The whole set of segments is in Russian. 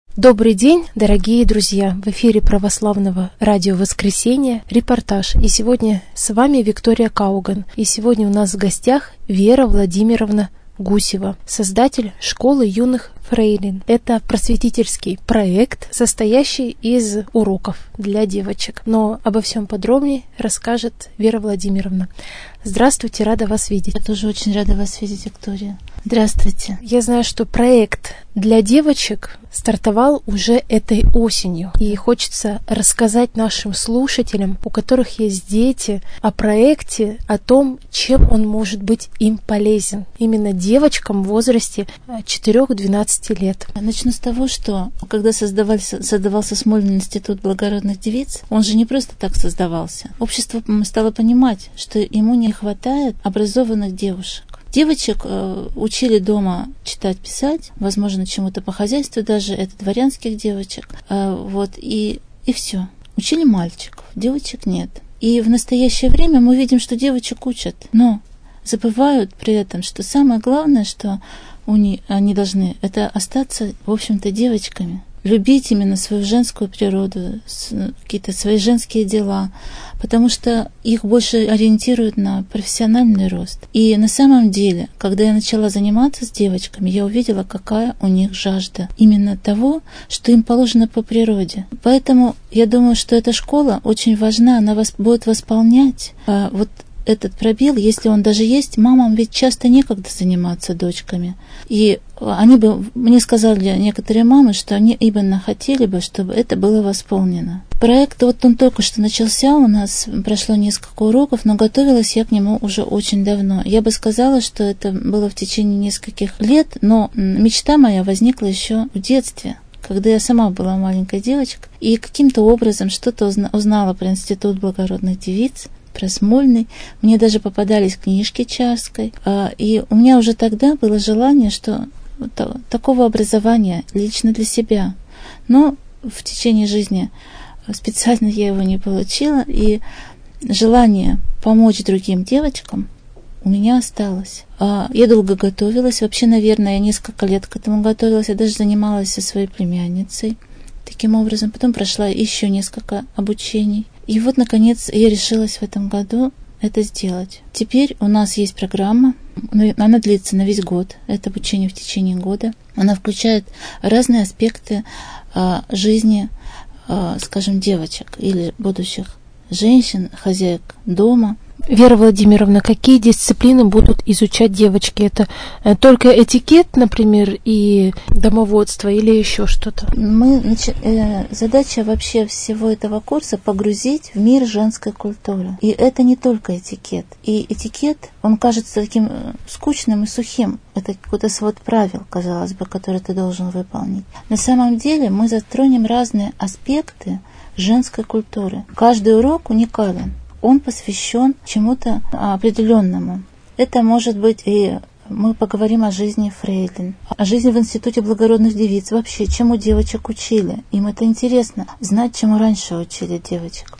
Добрый день, дорогие друзья! В эфире православного радио «Воскресенье» репортаж. И сегодня с вами Виктория Кауган. И сегодня у нас в гостях Вера Владимировна Гусева, создатель школы юных фрейлин. Это просветительский проект, состоящий из уроков для девочек. Но обо всем подробнее расскажет Вера Владимировна. Здравствуйте, рада вас видеть. Я тоже очень рада вас видеть, Виктория. Здравствуйте. Я знаю, что проект для девочек стартовал уже этой осенью. И хочется рассказать нашим слушателям, у которых есть дети, о проекте, о том, чем он может быть им полезен. Именно девочкам в возрасте 4-12 лет. Начну с того, что когда создавался Смольный институт благородных девиц, он же не просто так создавался. Общество стало понимать, что ему не хватает образованных девушек. Девочек учили дома читать, писать, возможно, чему-то по хозяйству даже, это дворянских девочек, и все. Учили мальчиков, девочек нет. И в настоящее время мы видим, что девочек учат, но забывают при этом, что самое главное, что они должны, это остаться, в общем-то, девочками. Любить именно свою женскую природу, какие-то свои женские дела, потому что их больше ориентируют на профессиональный рост. И на самом деле, когда я начала заниматься с девочками, я увидела, какая у них жажда именно того, что им положено по природе. Поэтому я думаю, что эта школа очень важна, она будет восполнять этот пробел, если он даже есть. Мамам ведь часто некогда заниматься дочками. И мне сказали некоторые мамы, что они именно хотели бы, чтобы это было восполнено. Проект, он только что начался, у нас прошло несколько уроков, но готовилась я к нему уже очень давно. Я бы сказала, что это было в течение нескольких лет, но мечта моя возникла еще в детстве, когда я сама была маленькой девочкой, и каким-то образом что-то узнала про Институт благородных девиц, про Смольный. Мне даже попадались книжки Чарской. И у меня уже тогда было желание, что такого образования лично для себя. Но в течение жизни специально я его не получила. И желание помочь другим девочкам у меня осталось. Я долго готовилась. Вообще, наверное, я несколько лет к этому готовилась. Я даже занималась со своей племянницей таким образом. Потом прошла еще несколько обучений. И вот, наконец, я решилась в этом году это сделать. Теперь у нас есть программа, она длится на весь год, это обучение в течение года. Она включает разные аспекты жизни, скажем, девочек или будущих женщин, хозяек дома. Вера Владимировна, какие дисциплины будут изучать девочки? Это только этикет, например, и домоводство или еще что-то? Задача вообще всего этого курса погрузить в мир женской культуры. И это не только этикет. И этикет, он кажется таким скучным и сухим. Это какой-то свод правил, казалось бы, который ты должен выполнить. На самом деле мы затронем разные аспекты женской культуры. Каждый урок уникален. Он посвящен чему-то определенному. Это может быть и мы поговорим о жизни фрейлин, о жизни в Институте благородных девиц, вообще, чему девочек учили. Им это интересно, знать, чему раньше учили девочек.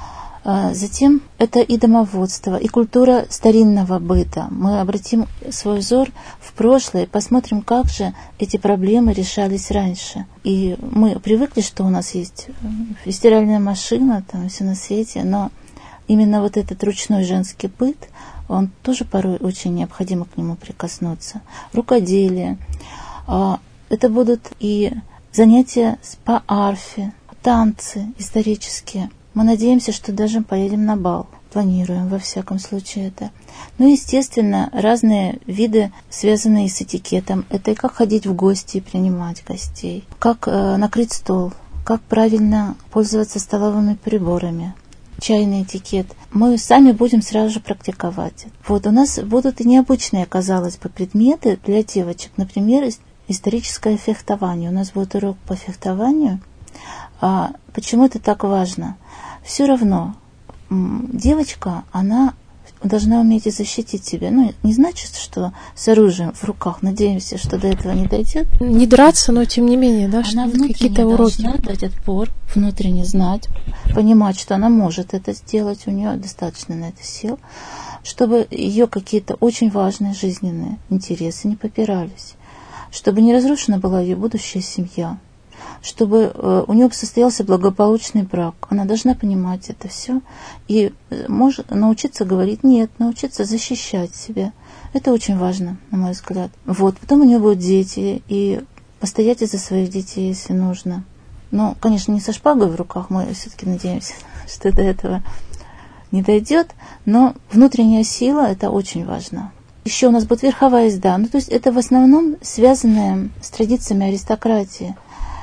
Затем это и домоводство, и культура старинного быта. Мы обратим свой взор в прошлое и посмотрим, как же эти проблемы решались раньше. И мы привыкли, что у нас есть стиральная машина, там все на свете, но именно вот этот ручной женский быт, он тоже порой очень необходимо к нему прикоснуться. Рукоделие. Это будут и занятия по арфе, танцы исторические. Мы надеемся, что даже поедем на бал. Планируем, во всяком случае, это. Ну, естественно, разные виды, связанные с этикетом. Это и как ходить в гости и принимать гостей, как накрыть стол, как правильно пользоваться столовыми приборами, чайный этикет. Мы сами будем сразу же практиковать. У нас будут и необычные, казалось бы, предметы для девочек. Например, историческое фехтование. У нас будет урок по фехтованию. Почему это так важно? Все равно девочка, она должна уметь и защитить себя. Не значит, что с оружием в руках, надеемся, что до этого не дойдет. Не драться, но тем не менее, да, она внутренне должна дать отпор, внутренне знать, понимать, что она может это сделать, у нее достаточно на это сил, чтобы ее какие-то очень важные жизненные интересы не попирались, чтобы не разрушена была ее будущая семья, чтобы у нее состоялся благополучный брак. Она должна понимать это все и может научиться говорить нет, научиться защищать себя. Это очень важно, на мой взгляд. Вот. Потом у нее будут дети, и постоять за своих детей, если нужно. Но, конечно, не со шпагой в руках, мы все-таки надеемся, что до этого не дойдет, но внутренняя сила – это очень важно. Еще у нас будет верховая езда. То есть это в основном связанное с традициями аристократии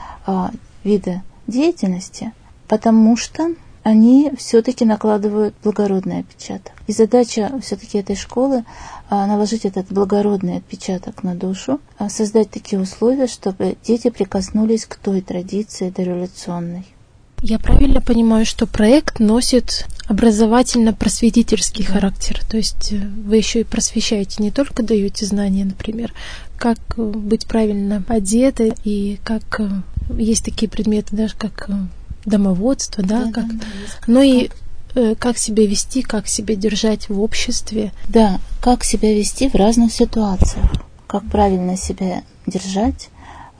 вида деятельности, потому что они все-таки накладывают благородный отпечаток. И задача все-таки этой школы наложить этот благородный отпечаток на душу, создать такие условия, чтобы дети прикоснулись к той традиции дореволюционной. Я правильно понимаю, что проект носит образовательно-просветительский характер? То есть вы еще и просвещаете, не только даете знания, например, как быть правильно одетой, и как есть такие предметы, даже как домоводство, да, как, но и как себя вести, как себя держать в обществе. Да, как себя вести в разных ситуациях, как правильно себя держать,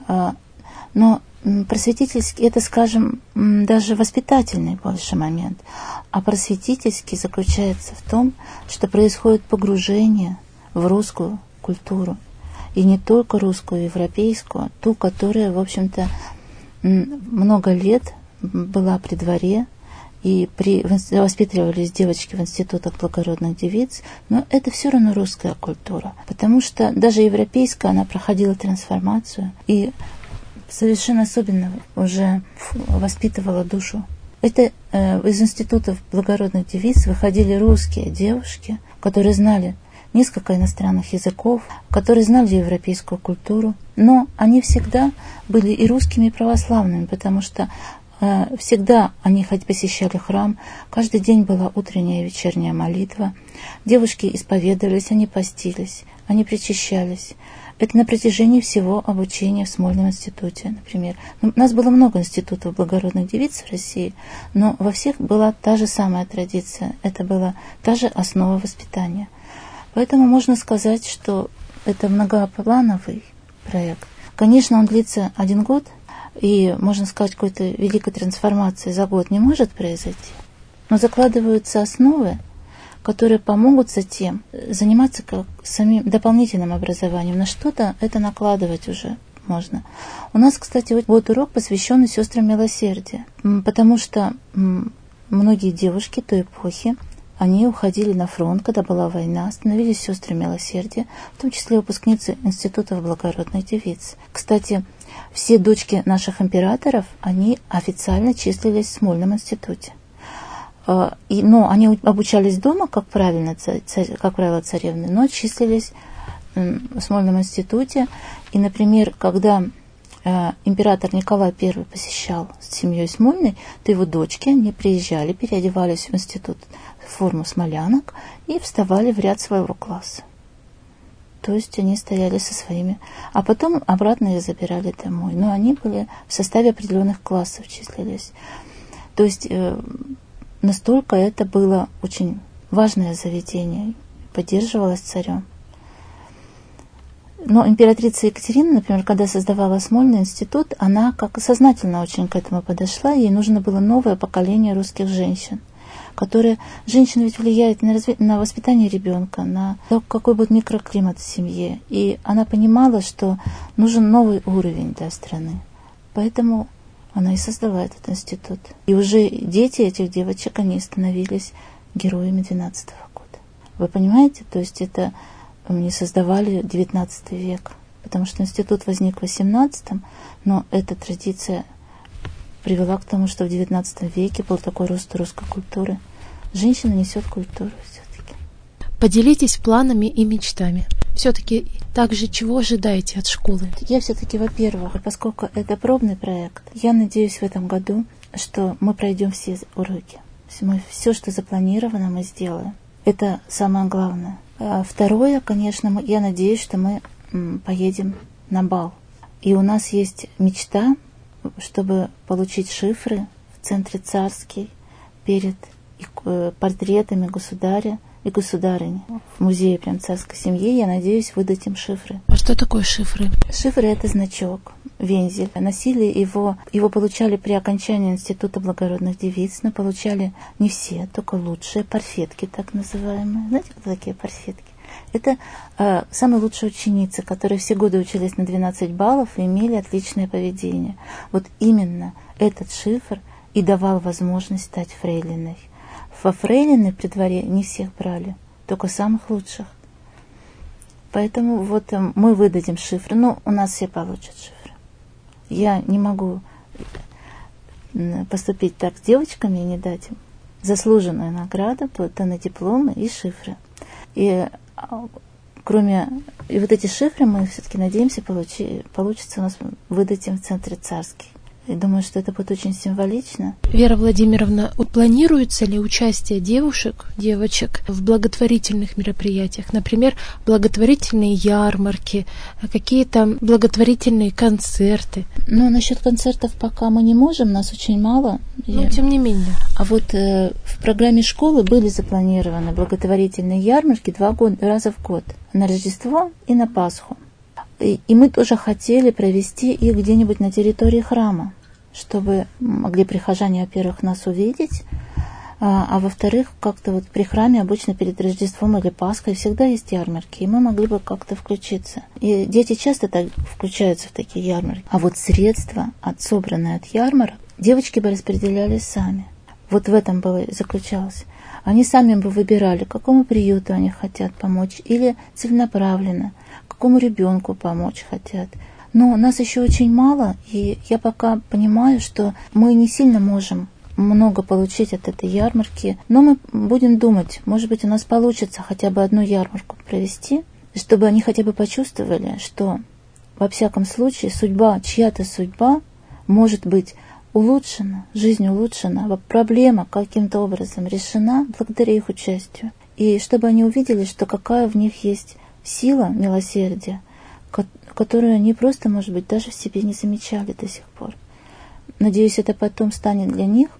но просветительский, это, скажем, даже воспитательный больше момент. А просветительский заключается в том, что происходит погружение в русскую культуру. И не только русскую, европейскую, а ту, которая, в общем-то, много лет была при дворе, и воспитывались девочки в институтах благородных девиц, но это все равно русская культура. Потому что даже европейская, она проходила трансформацию, и совершенно особенно уже воспитывала душу. Это из институтов благородных девиц выходили русские девушки, которые знали несколько иностранных языков, которые знали европейскую культуру, но они всегда были и русскими, и православными, потому что всегда они хоть посещали храм, каждый день была утренняя и вечерняя молитва, девушки исповедовались, они постились, они причащались. Это на протяжении всего обучения в Смольном институте, например. У нас было много институтов благородных девиц в России, но во всех была та же самая традиция, это была та же основа воспитания. Поэтому можно сказать, что это многоплановый проект. Конечно, он длится 1 год, и, можно сказать, какой-то великой трансформации за год не может произойти. Но закладываются основы, которые помогут затем заниматься как самим дополнительным образованием. На что-то это накладывать уже можно. У нас, кстати, будет урок, посвященный сестрам милосердия, потому что многие девушки той эпохи, они уходили на фронт, когда была война, становились сестрами милосердия, в том числе выпускницы институтов благородных девиц. Кстати, все дочки наших императоров, они официально числились в Смольном институте. Но они обучались дома, как правило, царевны, но числились в Смольном институте. И, например, когда император Николай I посещал с семьей Смольной, то его дочки, они приезжали, переодевались в институт в форму смолянок и вставали в ряд своего класса. То есть они стояли со своими, а потом обратно их забирали домой. Но они были в составе определенных классов, числились. То есть настолько это было очень важное заведение, поддерживалось царем. Но императрица Екатерина, например, когда создавала Смольный институт, она как сознательно очень к этому подошла, ей нужно было новое поколение русских женщин, которые... Женщина ведь влияет на воспитание ребенка, на то, какой будет микроклимат в семье. И она понимала, что нужен новый уровень для страны. Поэтому она и создала этот институт. И уже дети этих девочек, они становились героями 12 года. Вы понимаете? То есть это не создавали 19 век, потому что институт возник в 18, но эта традиция привела к тому, что в 19 веке был такой рост русской культуры. Женщина несет культуру все-таки. Поделитесь планами и мечтами. Все-таки также чего ожидаете от школы? Я все-таки, во-первых, поскольку это пробный проект, я надеюсь в этом году, что мы пройдем все уроки. Все, что запланировано, мы сделаем. Это самое главное. Второе, конечно, я надеюсь, что мы поедем на бал. И у нас есть мечта, чтобы получить шифры в центре Царский перед портретами государя и государыни. В музее прям царской семьи, я надеюсь, выдать им шифры. А что такое шифры? Шифры — это значок. вензель. Носили его получали при окончании Института благородных девиц, но получали не все, только лучшие, парфетки так называемые. Знаете, кто такие парфетки? Это самые лучшие ученицы, которые все годы учились на 12 баллов и имели отличное поведение. Вот именно этот шифр и давал возможность стать фрейлиной. Во фрейлины при дворе не всех брали, только самых лучших. Поэтому вот мы выдадим шифры. Ну, у нас все получат шифры. Я не могу поступить так с девочками и не дать им заслуженную награду, это на дипломы и шифры. И вот эти шифры мы все-таки надеемся получится у нас выдать им в Центре Царский. И думаю, что это будет очень символично. Вера Владимировна, планируется ли участие девочек в благотворительных мероприятиях? Например, благотворительные ярмарки, какие-то благотворительные концерты? Ну, насчет концертов пока мы не можем, нас очень мало. Но тем не менее. А вот в программе школы были запланированы благотворительные ярмарки 2 раза в год. На Рождество и на Пасху. И мы тоже хотели провести их где-нибудь на территории храма, чтобы могли прихожане, во-первых, нас увидеть, а во-вторых, как-то вот при храме обычно перед Рождеством или Пасхой всегда есть ярмарки, и мы могли бы как-то включиться. И дети часто так включаются в такие ярмарки. А вот средства, собранные от ярмарок, девочки бы распределяли сами. Вот в этом заключалось. Они сами бы выбирали, какому приюту они хотят помочь, или целенаправленно, какому ребенку помочь хотят. Но нас еще очень мало, и я пока понимаю, что мы не сильно можем много получить от этой ярмарки, но мы будем думать, может быть, у нас получится хотя бы одну ярмарку провести, чтобы они хотя бы почувствовали, что во всяком случае чья-то судьба может быть улучшена, жизнь улучшена, проблема каким-то образом решена благодаря их участию. И чтобы они увидели, что какая в них есть сила милосердия, которую они просто, может быть, даже в себе не замечали до сих пор. Надеюсь, это потом станет для них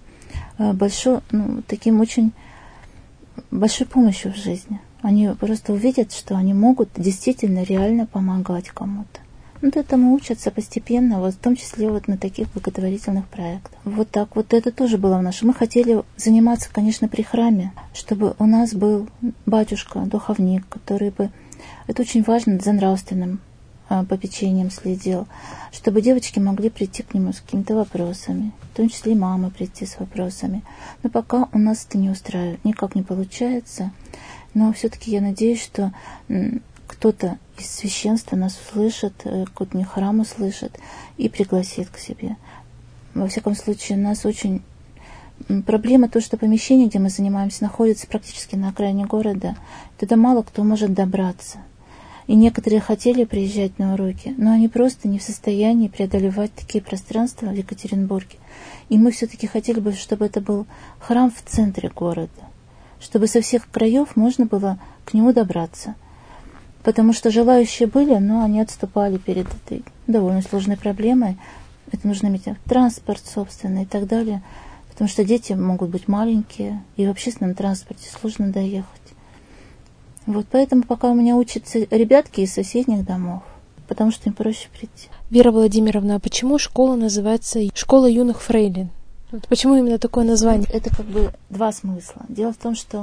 таким очень большой помощью в жизни. Они просто увидят, что они могут действительно реально помогать кому-то. Вот этому учатся постепенно, вот в том числе вот на таких благотворительных проектах. Вот так вот это тоже было в нашем. Мы хотели заниматься, конечно, при храме, чтобы у нас был батюшка, духовник, который бы, это очень важно, за нравственным попечением следил, чтобы девочки могли прийти к нему с какими-то вопросами, в том числе и мамы прийти с вопросами. Но пока у нас это не устраивает, никак не получается. Но все-таки я надеюсь, что кто-то из священства нас услышит, какой-то храм услышит и пригласит к себе. Во всяком случае, у нас очень проблема то, что помещение, где мы занимаемся, находится практически на окраине города. Туда мало кто может добраться. И некоторые хотели приезжать на уроки, но они просто не в состоянии преодолевать такие пространства в Екатеринбурге. И мы все-таки хотели бы, чтобы это был храм в центре города, чтобы со всех краев можно было к нему добраться. Потому что желающие были, но они отступали перед этой довольно сложной проблемой. Это нужно иметь транспорт собственный и так далее. Потому что дети могут быть маленькие, и в общественном транспорте сложно доехать. Вот поэтому пока у меня учатся ребятки из соседних домов, потому что им проще прийти. Вера Владимировна, а почему школа называется «Школа юных фрейлин»? Вот почему именно такое название? Это как бы два смысла. Дело в том, что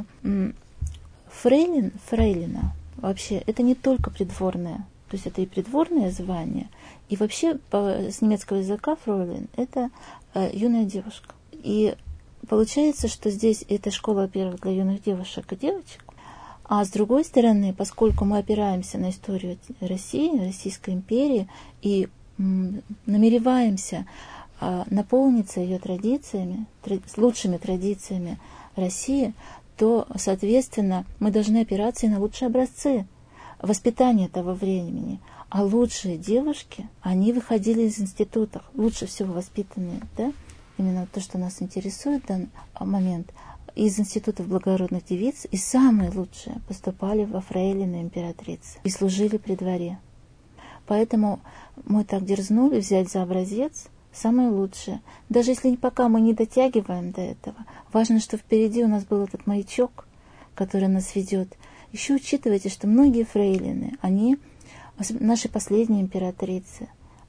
фрейлина, вообще, это не только придворное, то есть это и придворное звание, и вообще с немецкого языка фройлен – это юная девушка. И получается, что здесь эта школа, во-первых, для юных девушек и девочек, а с другой стороны, поскольку мы опираемся на историю России, Российской империи, и намереваемся наполниться ее традициями, лучшими традициями России, то, соответственно, мы должны опираться и на лучшие образцы воспитания того времени. А лучшие девушки, они выходили из институтов, лучше всего воспитанные, да? Именно то, что нас интересует в данный момент, из институтов благородных девиц, и самые лучшие поступали во фрейлины императрицы и служили при дворе. Поэтому мы так дерзнули взять за образец самое лучшее. Даже если пока мы не дотягиваем до этого, важно, что впереди у нас был этот маячок, который нас ведет. Еще учитывайте, что многие фрейлины, они, наши последние императрицы,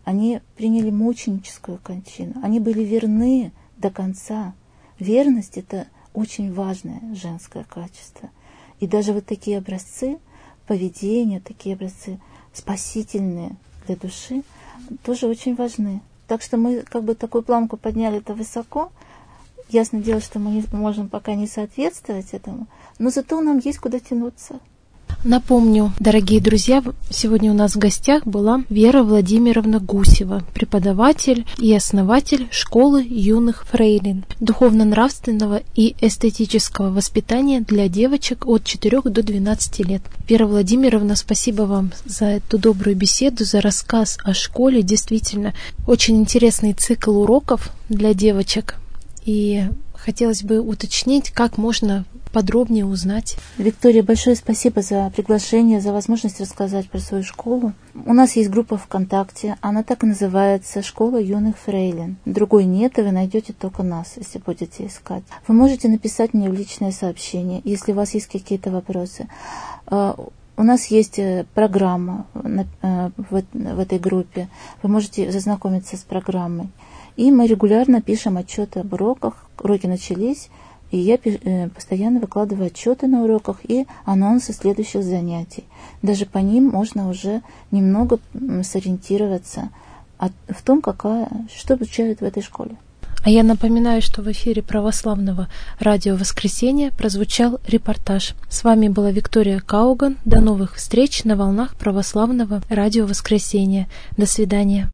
они приняли мученическую кончину, они были верны до конца. Верность — это очень важное женское качество. И даже вот такие образцы поведения, такие образцы спасительные для души, тоже очень важны. Так что мы как бы такую планку подняли это высоко. Ясное дело, что мы не можем пока не соответствовать этому, но зато нам есть куда тянуться. Напомню, дорогие друзья, сегодня у нас в гостях была Вера Владимировна Гусева, преподаватель и основатель школы юных фрейлин, духовно-нравственного и эстетического воспитания для девочек от 4 до 12 лет. Вера Владимировна, спасибо вам за эту добрую беседу, за рассказ о школе. Действительно, очень интересный цикл уроков для девочек. И хотелось бы уточнить, как можно подробнее узнать. Виктория, большое спасибо за приглашение, за возможность рассказать про свою школу. У нас есть группа ВКонтакте, она так и называется «Школа юных фрейлин». Другой нет, и вы найдете только нас, если будете искать. Вы можете написать мне в личное сообщение, если у вас есть какие-то вопросы. У нас есть программа в этой группе, вы можете зазнакомиться с программой. И мы регулярно пишем отчеты об уроках. Уроки начались, и я постоянно выкладываю отчеты на уроках и анонсы следующих занятий. Даже по ним можно уже немного сориентироваться в том, что обучают в этой школе. А я напоминаю, что в эфире православного радио «Воскресенье» прозвучал репортаж. С вами была Виктория Кауган. До новых встреч на волнах православного радио «Воскресенье». До свидания.